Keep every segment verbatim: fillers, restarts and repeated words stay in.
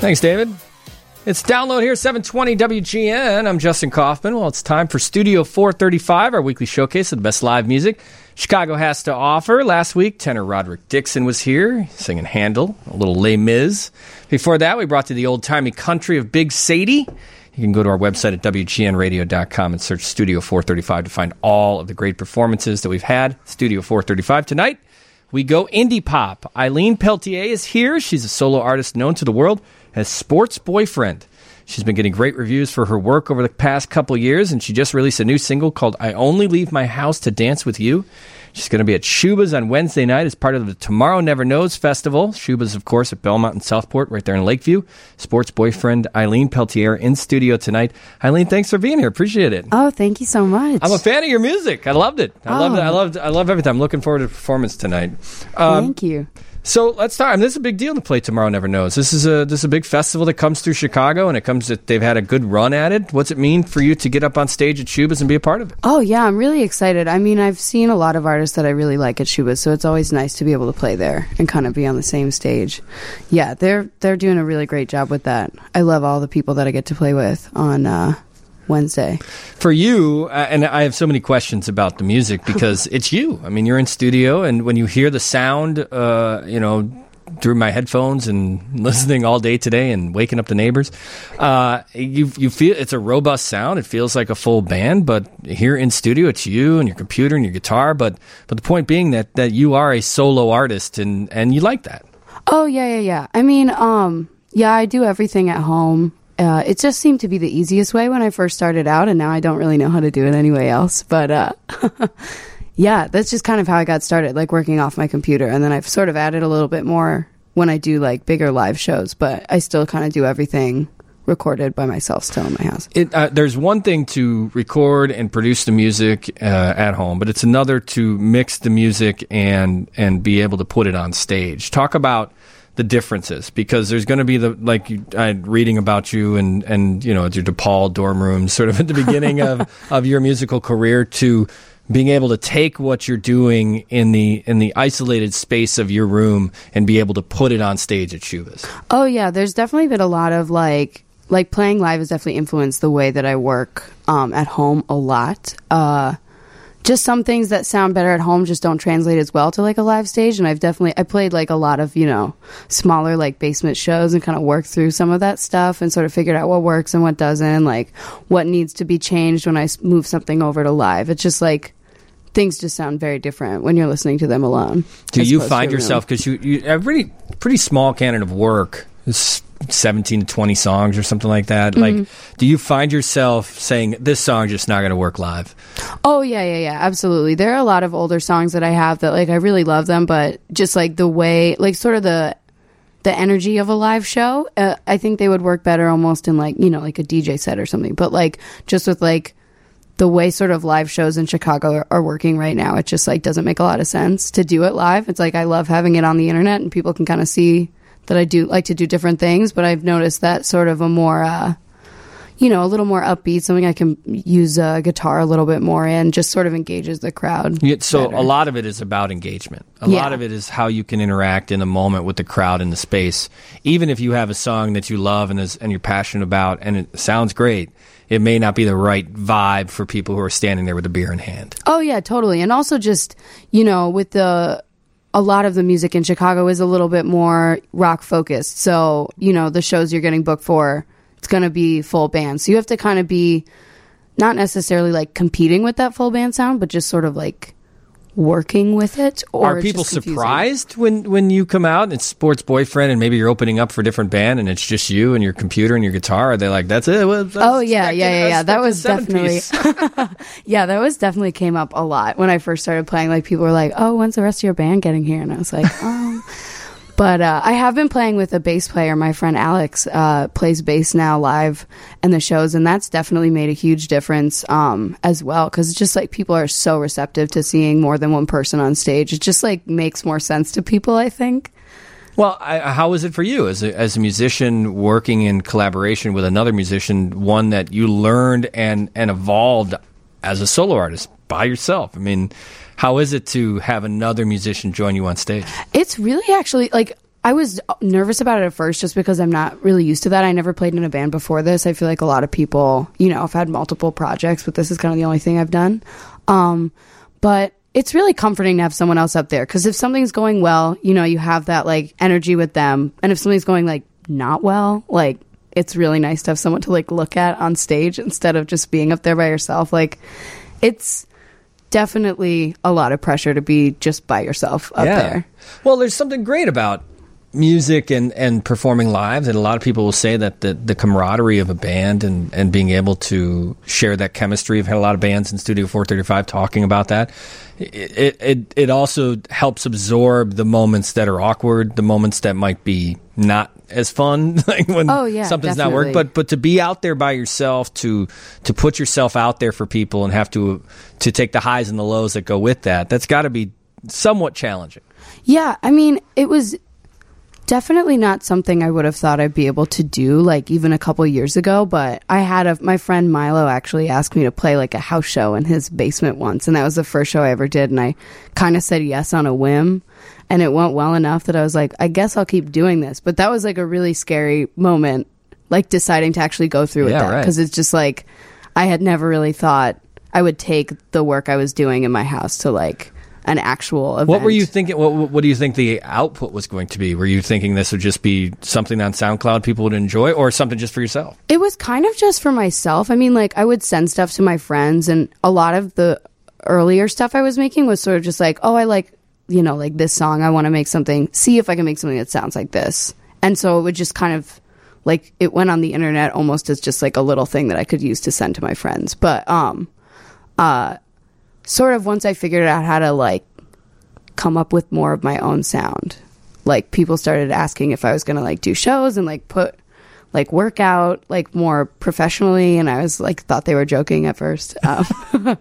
Thanks, David. It's Download here, seven twenty W G N. I'm Justin Kaufman. Well, it's time for Studio four thirty-five, our weekly showcase of the best live music Chicago has to offer. Last week, tenor Roderick Dixon was here, singing Handel, a little Les Mis. Before that, we brought you the old-timey country of Big Sadie. You can go to our website at W G N radio dot com and search Studio four thirty-five to find all of the great performances that we've had. Studio four thirty-five tonight. We go indie pop. Eileen Peltier is here. She's a solo artist known to the world as Sports Boyfriend. She's been getting great reviews for her work over the past couple years, and she just released a new single called I Only Leave My House to Dance With You. She's going to be at Shuba's on Wednesday night as part of the Tomorrow Never Knows Festival. Shuba's, of course, at Belmont and Southport, right there in Lakeview. Sports Boyfriend Eileen Peltier in studio tonight. Eileen, thanks for being here. Appreciate it. Oh, thank you so much. I'm a fan of your music. I loved it. I oh. loved it. I loved. I love everything. I'm looking forward to the performance tonight. Um, thank you. So let's start. I mean, this is a big deal to play Tomorrow Never Knows. This is a this is a big festival that comes through Chicago, and it comes that they've had a good run at it. What's it mean for you to get up on stage at Shuba's and be a part of it? Oh yeah, I'm really excited. I mean, I've seen a lot of artists that I really like at Shuba's, so it's always nice to be able to play there and kind of be on the same stage. Yeah, they're they're doing a really great job with that. I love all the people that I get to play with on uh, Wednesday. For you, uh, and I have so many questions about the music because it's you. I mean, you're in studio, and when you hear the sound, uh, you know, through my headphones and listening all day today and waking up the neighbors, uh, you you feel it's a robust sound. It feels like a full band, but here in studio, it's you and your computer and your guitar. But but the point being that, that you are a solo artist, and, and you like that. Oh, yeah, yeah, yeah. I mean, um, yeah, I do everything at home. Uh, it just seemed to be the easiest way when I first started out, and now I don't really know how to do it any way else. But uh, yeah, that's just kind of how I got started, like working off my computer. And then I've sort of added a little bit more when I do like bigger live shows, but I still kind of do everything recorded by myself still in my house. It, uh, there's one thing to record and produce the music uh, at home, but it's another to mix the music and and be able to put it on stage. Talk about the differences, because there's going to be the, like you, I'm reading about you and, and, you know, your DePaul dorm room sort of at the beginning of, of your musical career, to being able to take what you're doing in the, in the isolated space of your room and be able to put it on stage at Shuba's. Oh yeah. There's definitely been a lot of like, like playing live has definitely influenced the way that I work, um, at home a lot. Uh, Just some things that sound better at home just don't translate as well to like a live stage. And I've definitely, I played like a lot of, you know, smaller like basement shows and kind of worked through some of that stuff and sort of figured out what works and what doesn't, like what needs to be changed when I move something over to live. It's just like, things just sound very different when you're listening to them alone. Do you find yourself, because you, you have a pretty, pretty small canon of work, it's seventeen to twenty songs or something like that. Mm-hmm. Like, do you find yourself saying, this song's just not going to work live? Oh, yeah, yeah, yeah, absolutely. There are a lot of older songs that I have that, like, I really love them, but just, like, the way, like, sort of the the energy of a live show, uh, I think they would work better almost in, like, you know, like a D J set or something. But, like, just with, like, the way sort of live shows in Chicago are, are working right now, it just, like, doesn't make a lot of sense to do it live. It's like, I love having it on the internet and people can kind of see that I do like to do different things, but I've noticed that sort of a more, uh, you know, a little more upbeat, something I can use a uh, guitar a little bit more in, just sort of engages the crowd. Yeah, so better. A lot of it is about engagement. A yeah. lot of it is how you can interact in the moment with the crowd in the space. Even if you have a song that you love and, is, and you're passionate about and it sounds great, it may not be the right vibe for people who are standing there with a beer in hand. Oh, yeah, totally. And also just, you know, with the... a lot of the music in Chicago is a little bit more rock focused. So, you know, the shows you're getting booked for, it's going to be full band. So you have to kind of be not necessarily like competing with that full band sound, but just sort of like working with it. Or are people surprised when, when you come out and it's Sports Boyfriend and maybe you're opening up for a different band and it's just you and your computer and your guitar? Are they like, that's it? Well, that's oh, yeah, yeah, yeah, yeah. That was definitely, yeah, that was definitely came up a lot when I first started playing. Like, people were like, oh, when's the rest of your band getting here? And I was like, oh. But uh, I have been playing with a bass player. My friend Alex uh, plays bass now live in the shows, and that's definitely made a huge difference um, as well, because it's just like people are so receptive to seeing more than one person on stage. It just like makes more sense to people, I think. Well, I, how is it for you as a, as a musician working in collaboration with another musician, one that you learned and, and evolved as a solo artist by yourself? I mean, how is it to have another musician join you on stage? It's really actually, like, I was nervous about it at first just because I'm not really used to that. I never played in a band before this. I feel like a lot of people, you know, I've had multiple projects, but this is kind of the only thing I've done. Um, but it's really comforting to have someone else up there, because if something's going well, you know, you have that like energy with them. And if something's going like not well, like it's really nice to have someone to like look at on stage instead of just being up there by yourself. Like it's definitely a lot of pressure to be just by yourself up yeah. there. Well, there's something great about music and, and performing live, and a lot of people will say that the, the camaraderie of a band and, and being able to share that chemistry. I've had a lot of bands in Studio four thirty-five talking about that. It, it it also helps absorb the moments that are awkward, the moments that might be not as fun, like when oh, yeah, something's definitely. not working. But but to be out there by yourself, to to put yourself out there for people and have to to take the highs and the lows that go with that, that's got to be somewhat challenging. Yeah, I mean, it was definitely not something I would have thought I'd be able to do, like even a couple years ago. But I had a my friend Milo actually asked me to play like a house show in his basement once, and that was the first show I ever did, and I kind of said yes on a whim, and it went well enough that I was like, I guess I'll keep doing this. But that was like a really scary moment, like deciding to actually go through with yeah, that, because right. it's just like I had never really thought I would take the work I was doing in my house to like an actual event. What were you thinking? What, what do you think the output was going to be? Were you thinking this would just be something on SoundCloud people would enjoy, or something just for yourself? It was kind of just for myself. I mean, like I would send stuff to my friends, and a lot of the earlier stuff I was making was sort of just like, oh, I like, you know, like this song. I want to make something, see if I can make something that sounds like this. And so it would just kind of like, it went on the internet almost as just like a little thing that I could use to send to my friends. But, um, uh, sort of once I figured out how to like come up with more of my own sound, like people started asking if I was going to like do shows and like put like work out like more professionally. And I was like, thought they were joking at first. Um,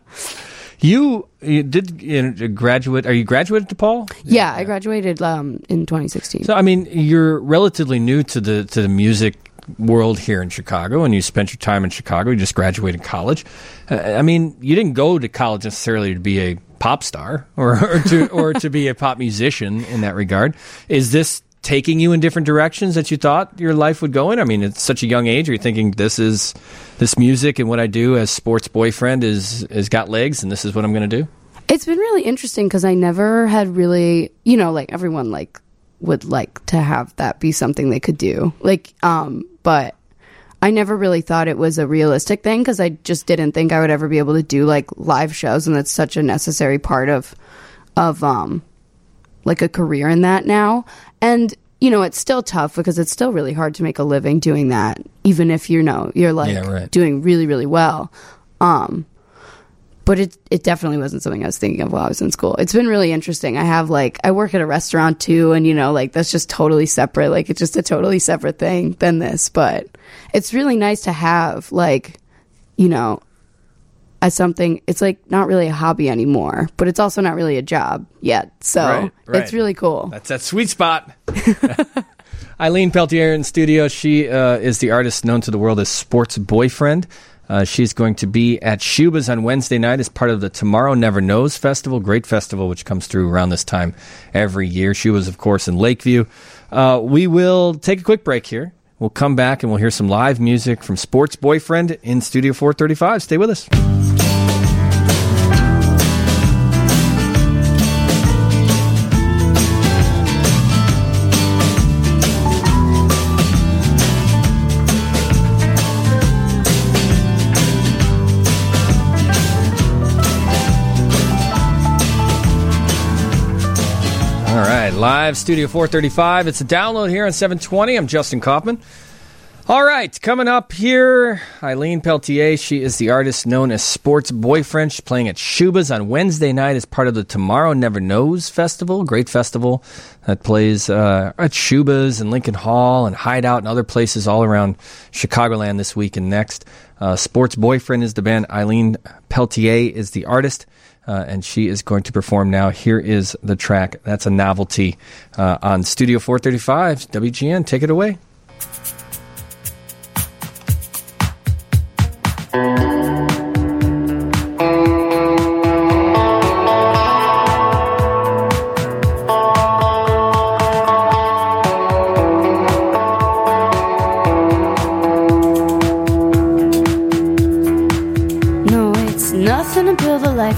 you, you did you know, graduate. Are you graduated DePaul? Yeah, I graduated um, in twenty sixteen. So, I mean, you're relatively new to the to the music world here in Chicago, and you spent your time in Chicago. You just graduated college. Uh, I mean, you didn't go to college necessarily to be a pop star or, or to or to be a pop musician in that regard. Is this taking you in different directions that you thought your life would go in? I mean, it's such a young age. Are you thinking this is this music and what I do as sports boyfriend is is got legs, and this is what I'm going to do? It's been really interesting because I never had really, you know, like everyone like would like to have that be something they could do, like, um, but I never really thought it was a realistic thing because I just didn't think I would ever be able to do like live shows, and that's such a necessary part of of um like a career in that now. And you know, it's still tough because it's still really hard to make a living doing that, even if you know you're like yeah, right. doing really really well. Um, but it it definitely wasn't something I was thinking of while I was in school. It's been really interesting. I have like I work at a restaurant too, and you know, like that's just totally separate. Like it's just a totally separate thing than this. But it's really nice to have like, you know, as something. It's like not really a hobby anymore, but it's also not really a job yet. So right, right. It's really cool. That's that sweet spot. Eileen Peltier in studio. She uh, is the artist known to the world as Sports Boyfriend. Uh, she's going to be at Shuba's on Wednesday night as part of the Tomorrow Never Knows Festival, great festival which comes through around this time every year. Shuba's, of course, in Lakeview. Uh, we will take a quick break here. We'll come back and we'll hear some live music from Sports Boyfriend in Studio four thirty-five. Stay with us. Live Studio four thirty-five. It's a download here on seven twenty. I'm Justin Kaufman. All right, coming up here, Eileen Peltier. She is the artist known as Sports Boyfriend. She's playing at Shuba's on Wednesday night as part of the Tomorrow Never Knows Festival. Great festival that plays uh, at Shuba's and Lincoln Hall and Hideout and other places all around Chicagoland this week and next. Uh, Sports Boyfriend is the band. Eileen Peltier is the artist. Uh, and she is going to perform now. Here is the track. That's a novelty uh, on Studio four thirty-five. W G N, take it away.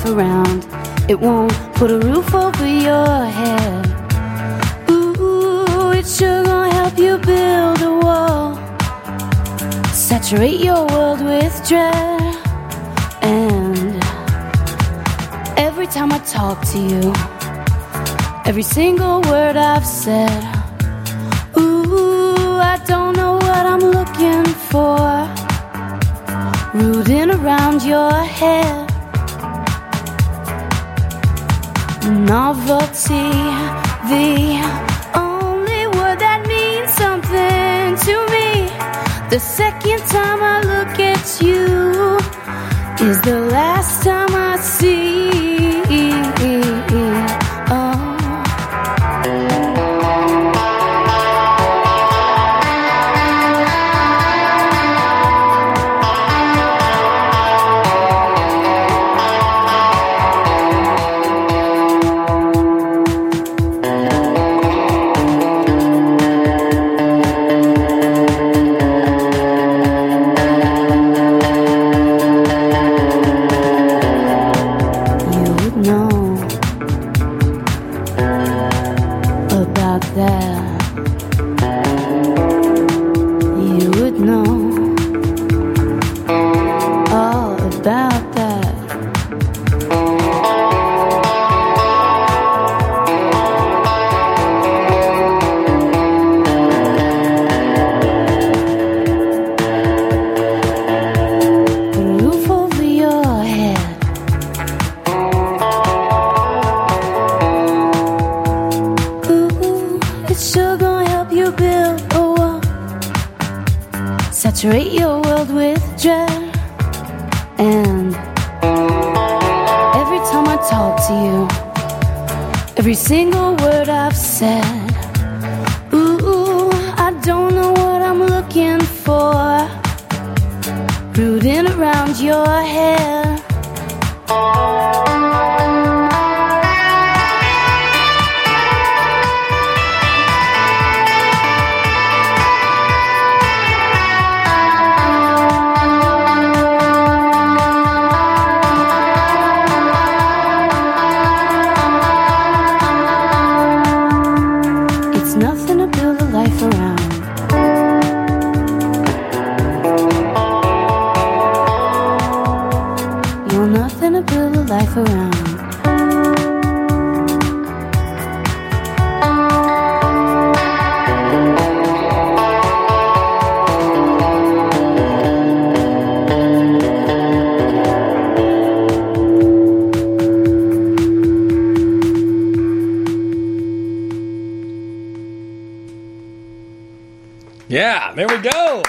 life around. It won't put a roof over your head. Ooh, it's sure gonna help you build a wall. Saturate your world with dread. And every time I talk to you, every single word I've said, ooh, I don't know what I'm looking for. Rooting around your head. Novelty, the only word that means something to me. The second time I look at you is the last time I see. Oh. Saturate your world with dread. And every time I talk to you, every single word I've said, ooh, I don't know what I'm looking for. Rooting around your head. Yeah, there we go.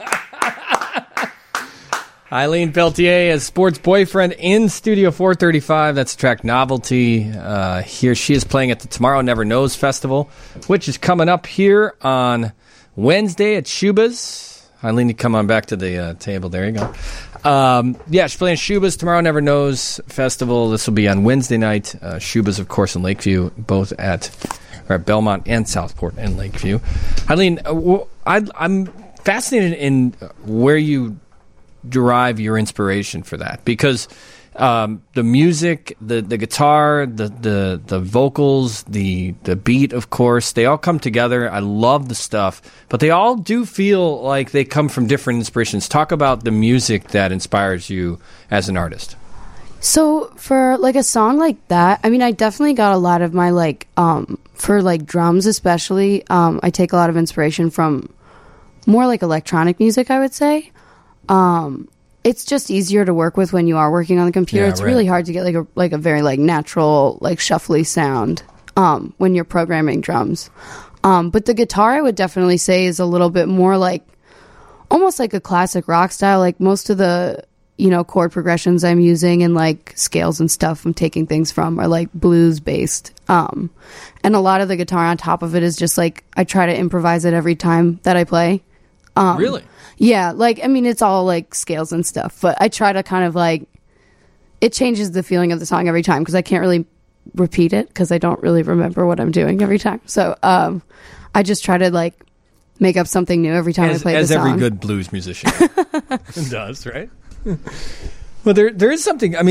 Eileen Peltier as Sports Boyfriend in Studio four thirty-five. That's the track Novelty. Uh, here she is playing at the Tomorrow Never Knows Festival, which is coming up here on Wednesday at Shuba's. Eileen, you come on back to the uh, table. There you go. Um, yeah, she's playing Shuba's Tomorrow Never Knows Festival. This will be on Wednesday night. Uh, Shuba's, of course, in Lakeview, both at, or at Belmont and Southport and Lakeview. Eileen, uh, I, I'm fascinated in where you derive your inspiration for that, because um, the music, the, the guitar, the, the the vocals, the the beat, of course, they all come together. I love the stuff, but they all do feel like they come from different inspirations. Talk about the music that inspires you as an artist. So for like a song like that, I mean, I definitely got a lot of my like um, for like drums especially. Um, I take a lot of inspiration from more like electronic music, I would say. Um, it's just easier to work with when you are working on the computer. Yeah, it's right. Really hard to get like a like a very like natural, like shuffly sound um, when you're programming drums. Um, but the guitar, I would definitely say, is a little bit more like almost like a classic rock style. Like most of the you know chord progressions I'm using and like scales and stuff I'm taking things from are like blues based. Um, and a lot of the guitar on top of it is just like I try to improvise it every time that I play. Um, really? Yeah, like, I mean, it's all, like, scales and stuff, but I try to kind of, like, it changes the feeling of the song every time, because I can't really repeat it, because I don't really remember what I'm doing every time. So, um, I just try to, like, make up something new every time as, I play the as song. As every good blues musician does, right? Well, there there is something, I mean,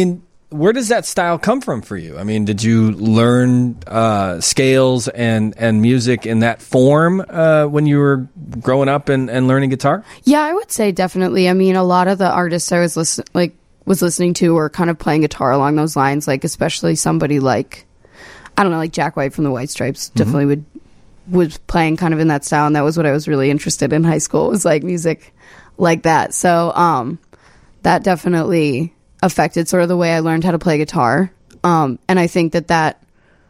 where does that style come from for you? I mean, did you learn uh, scales and, and music in that form uh, when you were growing up and, and learning guitar? Yeah, I would say definitely. I mean, a lot of the artists I was listen- like was listening to were kind of playing guitar along those lines, like especially somebody like, I don't know, like Jack White from the White Stripes definitely mm-hmm. would was playing kind of in that style, and that was what I was really interested in high school, was like music like that. So um, that definitely affected sort of the way I learned how to play guitar. Um, and I think that that,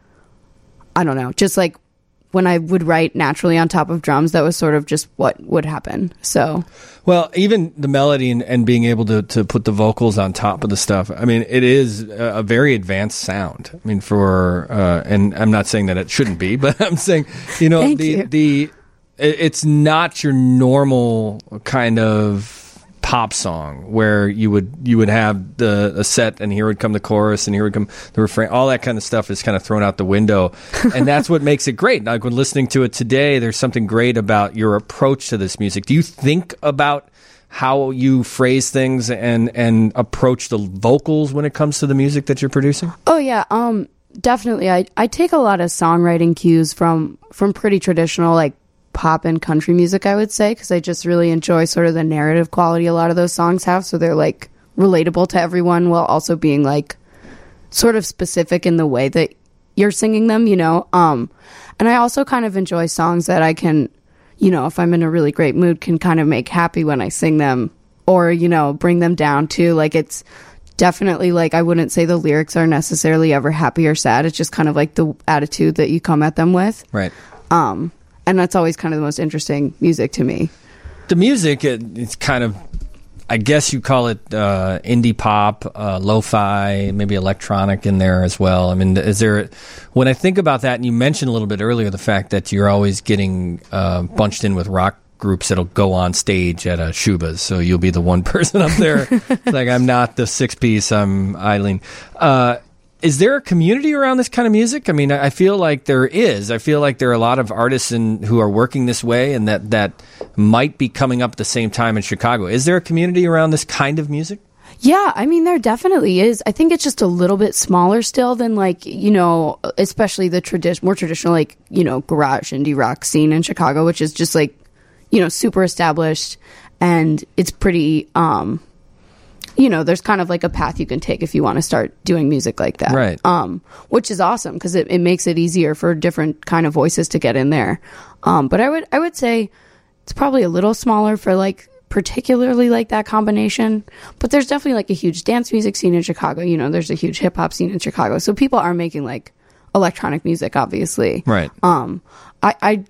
I don't know, just like when I would write naturally on top of drums, that was sort of just what would happen. So, well, even the melody and, and being able to, to put the vocals on top of the stuff, I mean, it is a, a very advanced sound. I mean, for, uh, and I'm not saying that it shouldn't be, but I'm saying, you know, Thank the, you. the, it's not your normal kind of pop song where you would you would have the a set and here would come the chorus and here would come the refrain. All that kind of stuff is kind of thrown out the window, and that's what makes it great. Like when listening to it today, there's something great about your approach to this music. Do you think about how you phrase things and and approach the vocals when it comes to the music that you're producing? Oh yeah, um, definitely. I I take a lot of songwriting cues from from pretty traditional like pop and country music, I would say, because I just really enjoy sort of the narrative quality a lot of those songs have. So they're like relatable to everyone while also being like sort of specific in the way that you're singing them, you know. Um, and I also kind of enjoy songs that I can, you know, if I'm in a really great mood, can kind of make happy when I sing them, or, you know, bring them down too. Like it's definitely like, I wouldn't say the lyrics are necessarily ever happy or sad. It's just kind of like the attitude that you come at them with. Right. Um, And that's always kind of the most interesting music to me. The music, it, it's kind of, I guess you call it uh, indie pop, uh, lo-fi, maybe electronic in there as well. I mean, is there, when I think about that, and you mentioned a little bit earlier the fact that you're always getting uh, bunched in with rock groups that'll go on stage at a Shuba's, so you'll be the one person up there. Like, I'm not the six piece, I'm Eileen. Uh, Is there a community around this kind of music? I mean, I feel like there is. I feel like there are a lot of artists in, who are working this way and that, that might be coming up at the same time in Chicago. Is there a community around this kind of music? Yeah, I mean, there definitely is. I think it's just a little bit smaller still than like, you know, especially the tradi- more traditional, like, you know, garage indie rock scene in Chicago, which is just like, you know, super established, and it's pretty, um, you know, there's kind of like a path you can take if you want to start doing music like that. Right. Um, which is awesome because it, it makes it easier for different kind of voices to get in there. Um, but I would, I would say it's probably a little smaller for like, particularly like that combination. But there's definitely like a huge dance music scene in Chicago. You know, there's a huge hip hop scene in Chicago. So people are making like electronic music, obviously. Right. Um, I, I,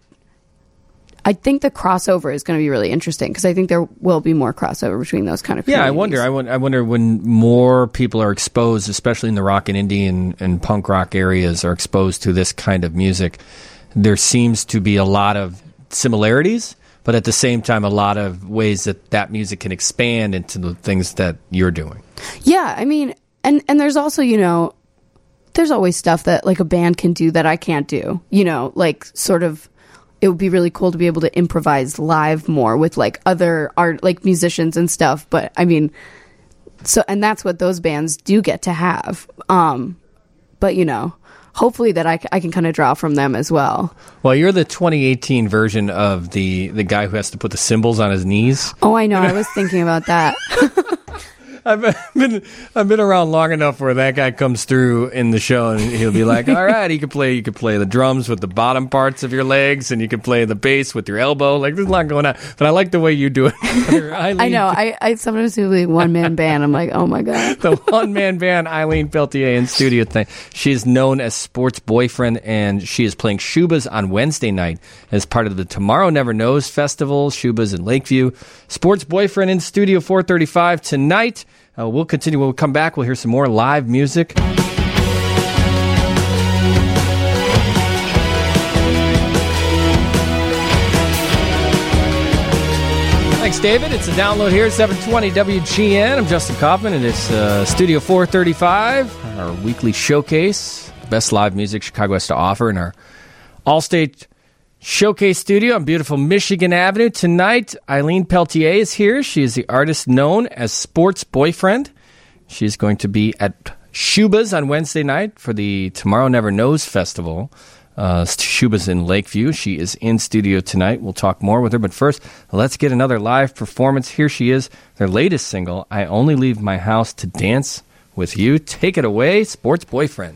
I think the crossover is going to be really interesting because I think there will be more crossover between those kind of Yeah, communities. I wonder. I, won- I wonder when more people are exposed, especially in the rock and indie and, and punk rock areas, are exposed to this kind of music. There seems to be a lot of similarities, but at the same time, a lot of ways that that music can expand into the things that you're doing. Yeah, I mean, and, and there's also, you know, there's always stuff that like a band can do that I can't do, you know, like sort of. It would be really cool to be able to improvise live more with like other art, like musicians and stuff. But I mean, so, and that's what those bands do get to have. Um, but you know, hopefully that I, I can kind of draw from them as well. Well, you're the twenty eighteen version of the, the guy who has to put the cymbals on his knees. Oh, I know. I was thinking about that. I've been I've been around long enough where that guy comes through in the show and he'll be like, all right, you can play you can play the drums with the bottom parts of your legs and you can play the bass with your elbow. Like, there's a lot going on. But I like the way you do it. I know. I, I sometimes do the one man band. I'm like, oh my God. The one man band, Eileen Peltier in studio tonight. She is known as Sports Boyfriend, and she is playing Shuba's on Wednesday night as part of the Tomorrow Never Knows Festival. Shuba's in Lakeview. Sports Boyfriend in studio four thirty-five tonight. Uh, we'll continue. When we come back, we'll hear some more live music. Thanks, David. It's a download here at seven twenty W G N. I'm Justin Kaufman, and it's uh, Studio four thirty-five, our weekly showcase, best live music Chicago has to offer in our All-State Showcase studio on beautiful Michigan Avenue. Tonight, Eileen Peltier is here. She is the artist known as Sports Boyfriend. She's going to be at Shuba's on Wednesday night for the Tomorrow Never Knows Festival. Uh, Shuba's in Lakeview. She is in studio tonight. We'll talk more with her. But first, let's get another live performance. Here she is, their latest single, I Only Leave My House to Dance with You. Take it away, Sports Boyfriend.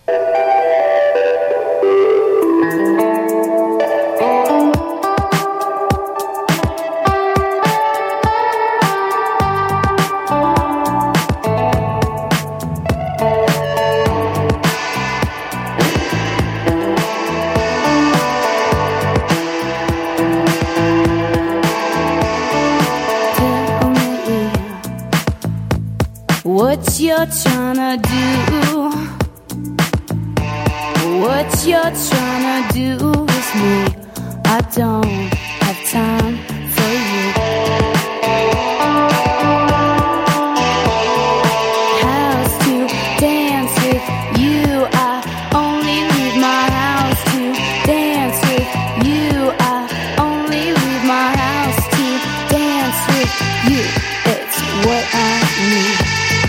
What you're trying to do, what you're trying to do with me, I don't have time for you. House to dance with you, I only leave my house to dance with you, I only leave my house to dance with you. It's what I need.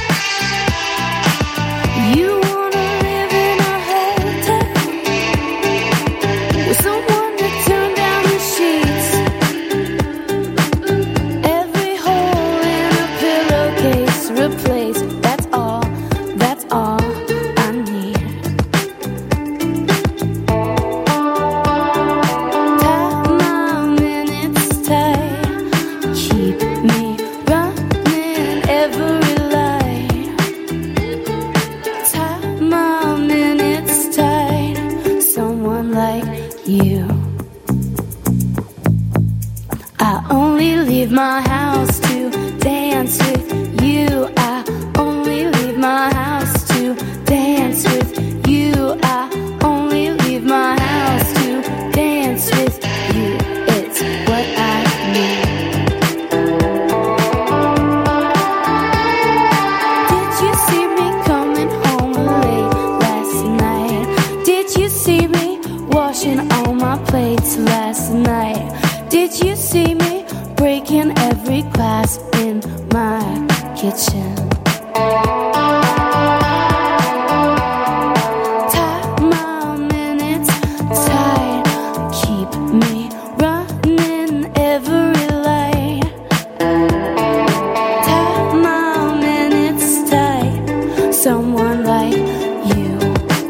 My house to dance with you, I only leave my house to dance with you, I only leave my house to dance with you. It's what I need. Did you see me coming home late last night? Did you see me washing all my plates last night? Did you see me breaking every glass in my kitchen? Tie my minutes tight, keep me running every light. Tie my minutes tight, someone like you.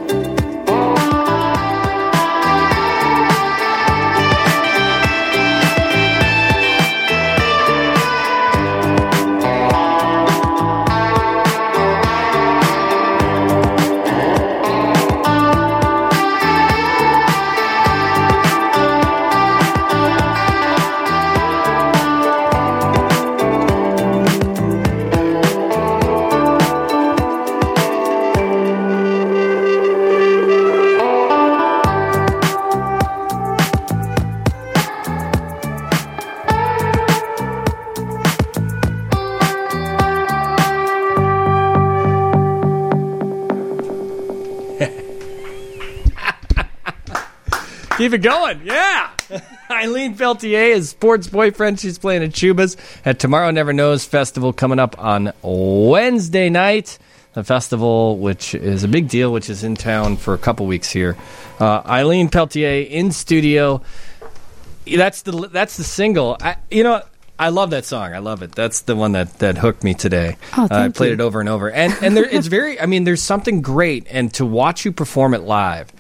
Keep it going. Yeah. Eileen Peltier is Sports Boyfriend. She's playing at Shuba's at Tomorrow Never Knows Festival coming up on Wednesday night. The festival, which is a big deal, which is in town for a couple weeks here. Uh, Eileen Peltier in studio. That's the that's the single. I, you know, I love that song. I love it. That's the one that, that hooked me today. Oh, thank uh, I played you. it over and over. And and there, it's very, I mean, there's something great. And to watch you perform it live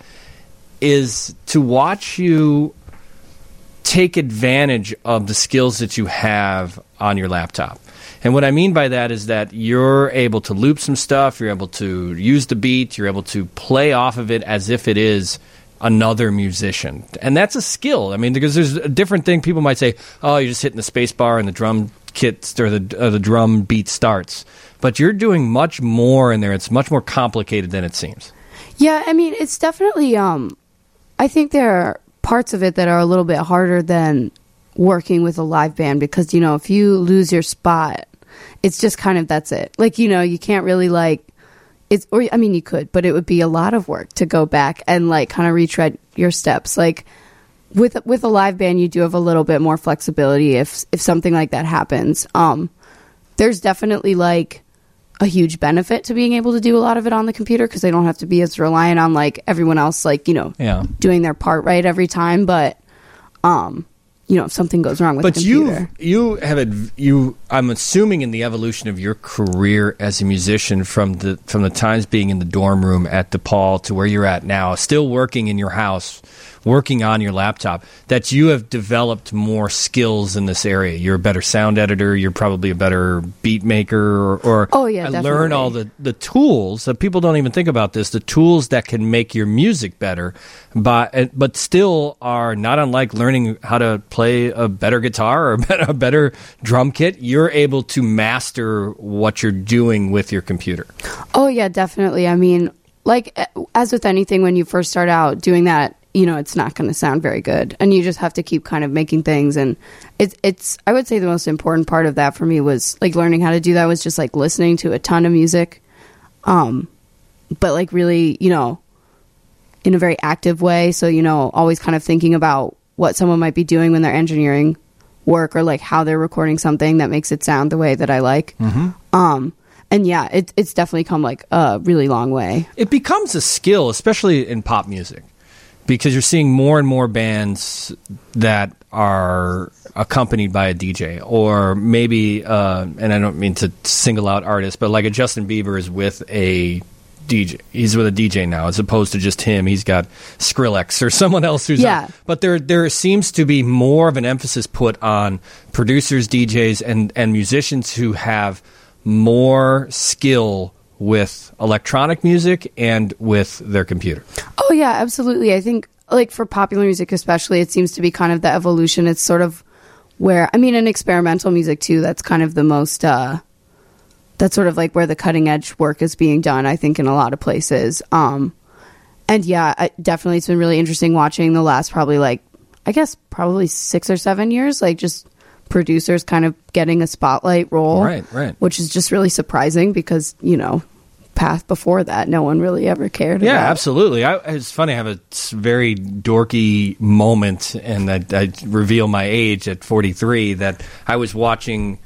is to watch you take advantage of the skills that you have on your laptop. And what I mean by that is that you're able to loop some stuff, you're able to use the beat, you're able to play off of it as if it is another musician. And that's a skill. I mean, because there's a different thing. People might say, oh, you're just hitting the space bar and the drum kit or the, or the drum beat starts. But you're doing much more in there. It's much more complicated than it seems. Yeah, I mean, it's definitely, um, I think there are parts of it that are a little bit harder than working with a live band because, you know, if you lose your spot, it's just kind of, that's it. Like, you know, you can't really like, it's, or I mean, you could, but it would be a lot of work to go back and like kind of retread your steps. Like with, with a live band, you do have a little bit more flexibility if, if something like that happens. Um, there's definitely like a huge benefit to being able to do a lot of it on the computer because they don't have to be as reliant on like everyone else, like, you know, yeah. doing their part right every time. But, um, you know, if something goes wrong with but the computer. you you have adv- you I'm assuming in the evolution of your career as a musician from the from the times being in the dorm room at DePaul to where you're at now, still working in your house, working on your laptop, that you have developed more skills in this area. You're a better sound editor. You're probably a better beat maker. Or, or oh yeah, I definitely. learn all the, the tools that people don't even think about this, the tools that can make your music better, but, but still are not unlike learning how to play a better guitar or a better drum kit. You're able to master what you're doing with your computer. Oh yeah, definitely. I mean, like as with anything, when you first start out doing that, you know, it's not going to sound very good. And you just have to keep kind of making things. And it's, it's, I would say the most important part of that for me was like learning how to do that was just like listening to a ton of music. Um, but like really, you know, in a very active way. So, you know, always kind of thinking about what someone might be doing when they're engineering work or like how they're recording something that makes it sound the way that I like. Mm-hmm. Um, and yeah, it, it's definitely come like a really long way. It becomes a skill, especially in pop music, because you're seeing more and more bands that are accompanied by a D J, or maybe, uh, and I don't mean to single out artists, but like a Justin Bieber is with a D J. He's with a D J now, as opposed to just him. He's got Skrillex or someone else who's yeah. on. But there, there seems to be more of an emphasis put on producers, D Js, and and musicians who have more skill with electronic music and with their computer. Oh yeah, absolutely. I think like for popular music especially, it seems to be kind of the evolution. It's sort of where, I mean, in experimental music too, that's kind of the most, uh, that's sort of like where the cutting edge work is being done, I think, in a lot of places. Um, and yeah, I, definitely it's been really interesting watching the last probably like, I guess probably six or seven years, like just producers kind of getting a spotlight role. Right, right. Which is just really surprising because, you know, path before that no one really ever cared yeah about. Absolutely. I, it's funny, I have a very dorky moment, and I, I reveal my age at forty-three, that I was watching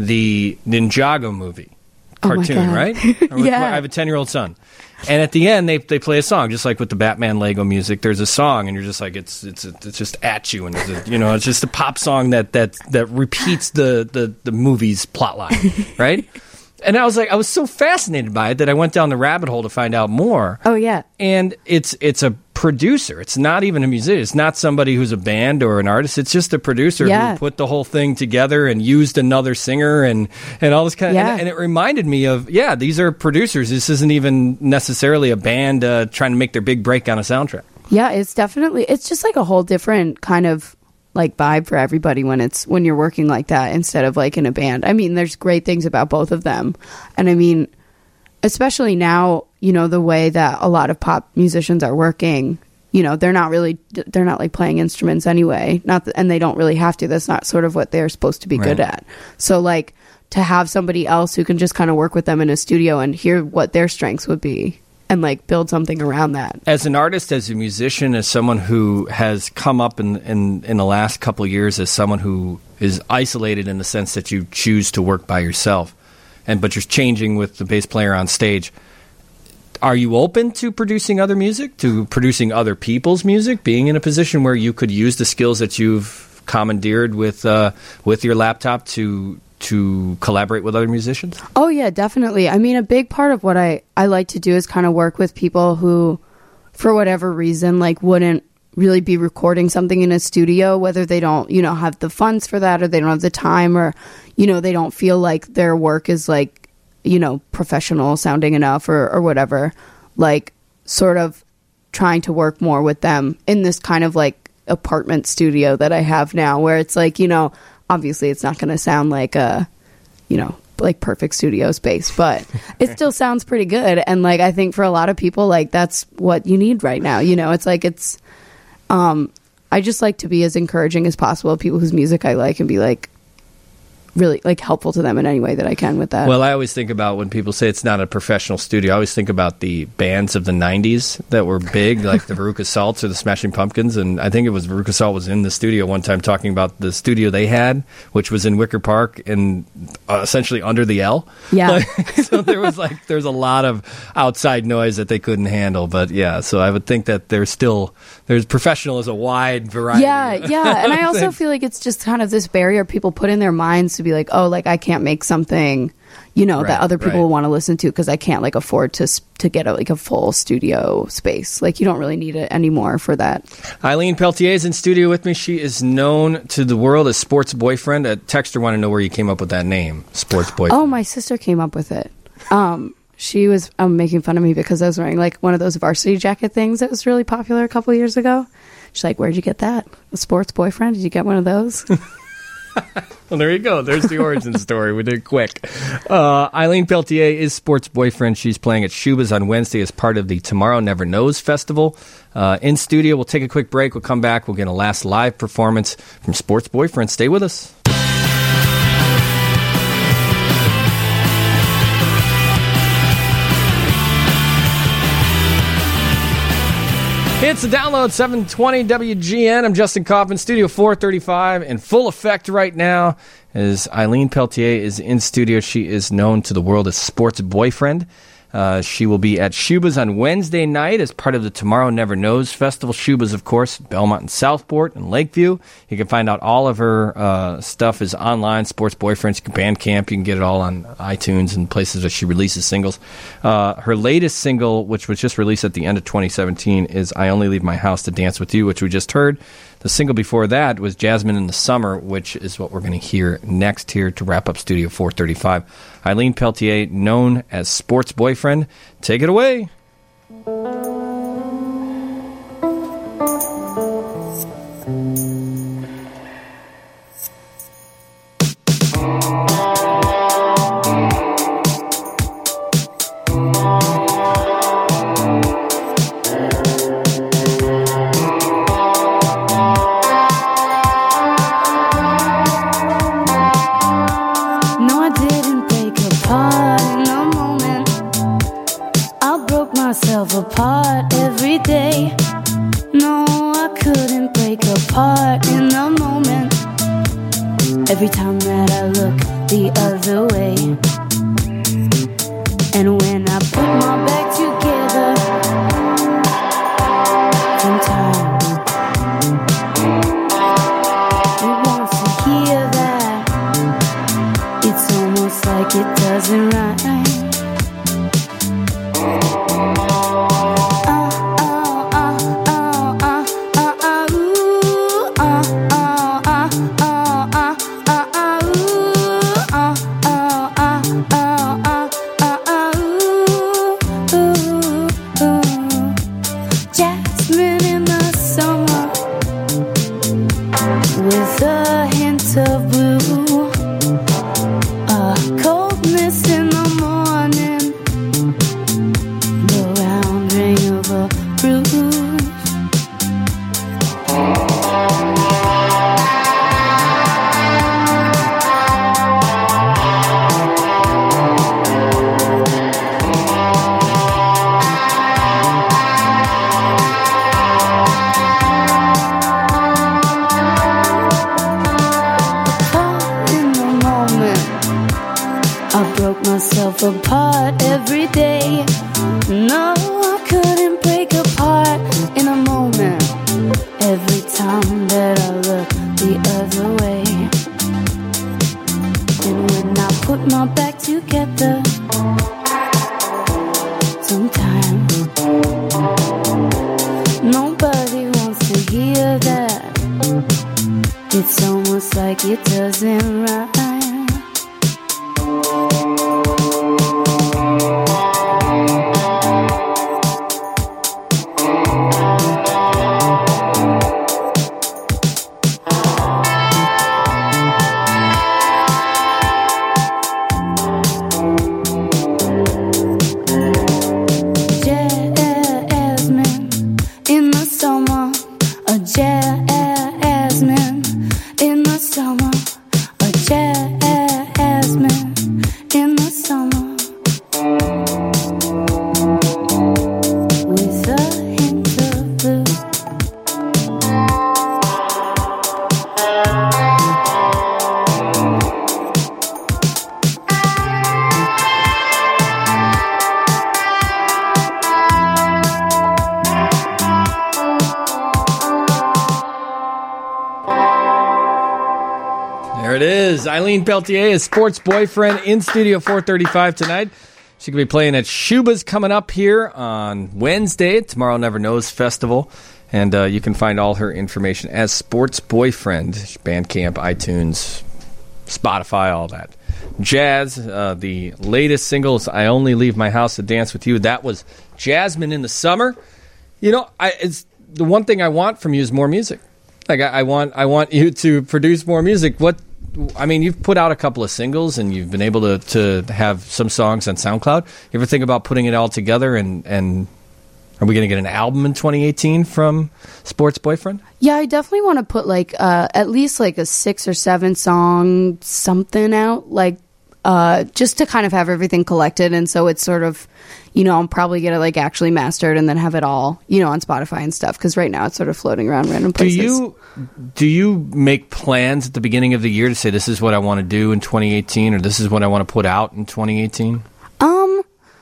the Ninjago movie cartoon. Oh my God. Right? Yeah. I have a ten year old son, and at the end they they play a song, just like with the Batman Lego music. There's a song, and you're just like, it's it's it's just at you, and it's a, you know, it's just a pop song that that that repeats the the the movie's plot line, right? And I was like, I was so fascinated by it that I went down the rabbit hole to find out more. Oh yeah. And it's it's a producer. It's not even a musician. It's not somebody who's a band or an artist. It's just a producer yeah. who put the whole thing together and used another singer and, and all this kind of yeah. and, and it reminded me of, yeah, these are producers. This isn't even necessarily a band uh, trying to make their big break on a soundtrack. Yeah, it's definitely, it's just like a whole different kind of like vibe for everybody when it's when you're working like that instead of like in a band. I mean, there's great things about both of them. And I mean, especially now, you know, the way that a lot of pop musicians are working, you know, they're not really, they're not like playing instruments anyway. Not th- and they don't really have to. That's not sort of what they're supposed to be right. good at. So like to have somebody else who can just kind of work with them in a studio and hear what their strengths would be and like build something around that. As an artist, as a musician, as someone who has come up in in, in the last couple of years as someone who is isolated in the sense that you choose to work by yourself, and but you're changing with the bass player on stage, are you open to producing other music, to producing other people's music, being in a position where you could use the skills that you've commandeered with uh, with your laptop to to collaborate with other musicians? Oh yeah, definitely. I mean, a big part of what I, I like to do is kind of work with people who, for whatever reason, like wouldn't really be recording something in a studio, whether they don't, you know, have the funds for that or they don't have the time or, you know, they don't feel like their work is like, you know, professional sounding enough or, or whatever. Like sort of trying to work more with them in this kind of like apartment studio that I have now where it's like, you know, obviously it's not going to sound like a, you know, like perfect studio space, but it still sounds pretty good. And like, I think for a lot of people, like that's what you need right now. You know, it's like, it's, um, I just like to be as encouraging as possible of people whose music I like and be like, really like helpful to them in any way that I can with that. Well, I always think about when people say it's not a professional studio, I always think about the bands of the nineties that were big, like the Veruca Salts or the Smashing Pumpkins. And I think it was Veruca Salt was in the studio one time talking about the studio they had, which was in Wicker Park and uh, essentially under the L. Yeah. Like, so there was like, there's a lot of outside noise that they couldn't handle. But yeah, so I would think that there's still, there's professional is a wide variety. Yeah, yeah. And I also feel like it's just kind of this barrier people put in their minds to be like, oh, like I can't make something, you know, Right, that other people right. will want to listen to because I can't like afford to s- to get a, like a full studio space. Like you don't really need it anymore for that. Eileen Peltier is in studio with me. She is known to the world as Sports Boyfriend. A texter want to know where you came up with that name, Sports Boyfriend. Oh, my sister came up with it. Um, she was um, making fun of me because I was wearing like one of those varsity jacket things that was really popular a couple years ago. She's like, "Where'd you get that? A Sports Boyfriend? Did you get one of those?" Well, there you go. There's the origin story. We did it quick. Uh, Eileen Peltier is Sports Boyfriend. She's playing at Shuba's on Wednesday as part of the Tomorrow Never Knows Festival. Uh, in studio, we'll take a quick break. We'll come back. We'll get a last live performance from Sports Boyfriend. Stay with us. It's a download, seven twenty W G N. I'm Justin Kaufman, Studio four thirty-five, in full effect right now as Eileen Peltier is in studio. She is known to the world as Sports Boyfriend. Uh, she will be at Shuba's on Wednesday night as part of the Tomorrow Never Knows Festival. Shuba's, of course, Belmont and Southport and Lakeview. You can find out all of her uh, stuff is online, Sports Boyfriend. You can Bandcamp. You can get it all on iTunes and places where she releases singles. Uh, her latest single, which was just released at the end of twenty seventeen, is I Only Leave My House to Dance With You, which we just heard. The single before that was Jasmine in the Summer, which is what we're going to hear next here to wrap up Studio four thirty-five. Eileen Peltier, known as Sports Boyfriend. Take it away. No, I didn't break apart in a moment. I broke myself apart every day. No, I couldn't break apart in a moment. Every time that I look the other way. And when I put my back together from time, it wants to hear that. It's almost like it doesn't rhyme. Jasmine in the summer with a hint of blue. A coldness in the morning, the round ring of a bruise. Caught in the moment, I broke myself apart every day. No, I couldn't break apart in a moment. Every time that I look the other way. And when I put my back together, sometimes nobody wants to hear that. It's almost like it doesn't rhyme. Jasmine in the summer, a jasmine in the summer, a jasmine. is. Eileen Peltier is Sports Boyfriend in Studio four thirty-five tonight. She could be playing at Shuba's coming up here on Wednesday, Tomorrow Never Knows Festival. And uh, you can find all her information as Sports Boyfriend, Bandcamp, iTunes, Spotify, all that. Jazz, uh, the latest single is I Only Leave My House to Dance With You. That was Jasmine in the Summer. You know, I, it's the one thing I want from you is more music. Like, I, I want I want you to produce more music. What I mean, you've put out a couple of singles, and you've been able to, to have some songs on SoundCloud. You ever think about putting it all together, and, and are we going to get an album in twenty eighteen from Sports Boyfriend? Yeah, I definitely want to put, like, uh, at least, like, a six or seven song something out, like, uh, just to kind of have everything collected, and so it's sort of, you know, I'll probably get it, like, actually mastered and then have it all, you know, on Spotify and stuff, because right now it's sort of floating around random places. Do you, do you make plans at the beginning of the year to say, this is what I want to do in twenty eighteen, or this is what I want to put out in twenty eighteen? Um,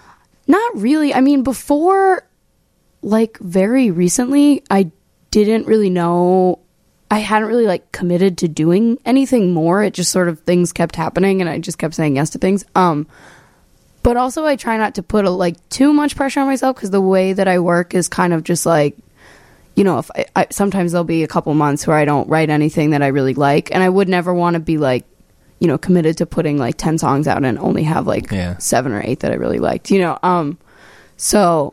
not really. I mean, before, like, very recently, I didn't really know, I hadn't really, like, committed to doing anything more. It just sort of, things kept happening, and I just kept saying yes to things. Um, but also I try not to put, a, like, too much pressure on myself, because the way that I work is kind of just, like, you know, if I, I, sometimes there'll be a couple months where I don't write anything that I really like, and I would never want to be, like, you know, committed to putting, like, ten songs out and only have, like, yeah. seven or eight that I really liked, you know? Um, so...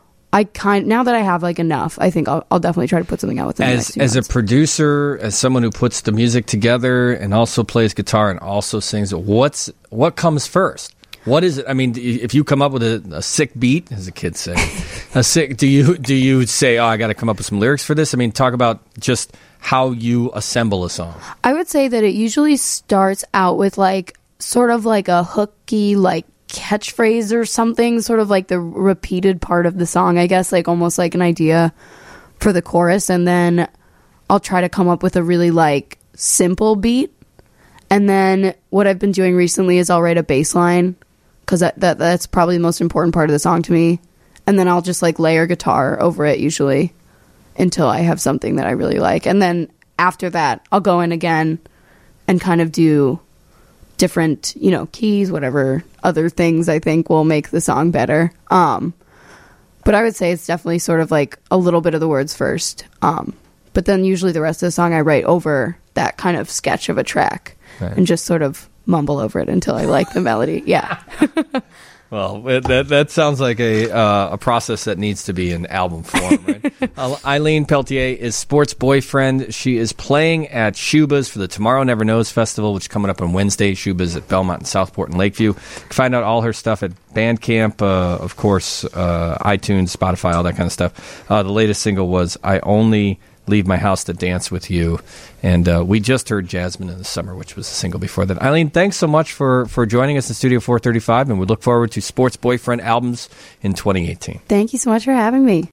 I kind now that I have like enough, I think I'll, I'll definitely try to put something out within the next as few as months. a producer, as someone who puts the music together and also plays guitar and also sings. What's what comes first? What is it? I mean, if you come up with a, a sick beat, as the kids say, a sick. Do you do you say, oh, I got to come up with some lyrics for this? I mean, talk about just how you assemble a song. I would say that it usually starts out with like sort of like a hooky like catchphrase or something, sort of like the repeated part of the song, I guess, like almost like an idea for the chorus, and then I'll try to come up with a really like simple beat, and then what I've been doing recently is I'll write a bass line, because that, that that's probably the most important part of the song to me, and then I'll just like layer guitar over it usually until I have something that I really like, and then after that I'll go in again and kind of do different, you know, keys, whatever other things I think will make the song better. Um, but I would say it's definitely sort of like a little bit of the words first. Um, but then usually the rest of the song I write over that kind of sketch of a track, right, and just sort of mumble over it until I like the melody. Yeah. Well, that that sounds like a uh, a process that needs to be in album form, right? uh, Eileen Peltier is Sports Boyfriend. She is playing at Shuba's for the Tomorrow Never Knows Festival, which is coming up on Wednesday. Shuba's at Belmont and Southport and Lakeview. You can find out all her stuff at Bandcamp, uh, of course, uh, iTunes, Spotify, all that kind of stuff. Uh, the latest single was I Only Leave My House to Dance With You. And uh, we just heard Jasmine in the Summer, which was a single before that. Eileen, thanks so much for, for joining us in Studio four thirty-five, and we look forward to Sports Boyfriend albums in twenty eighteen. Thank you so much for having me.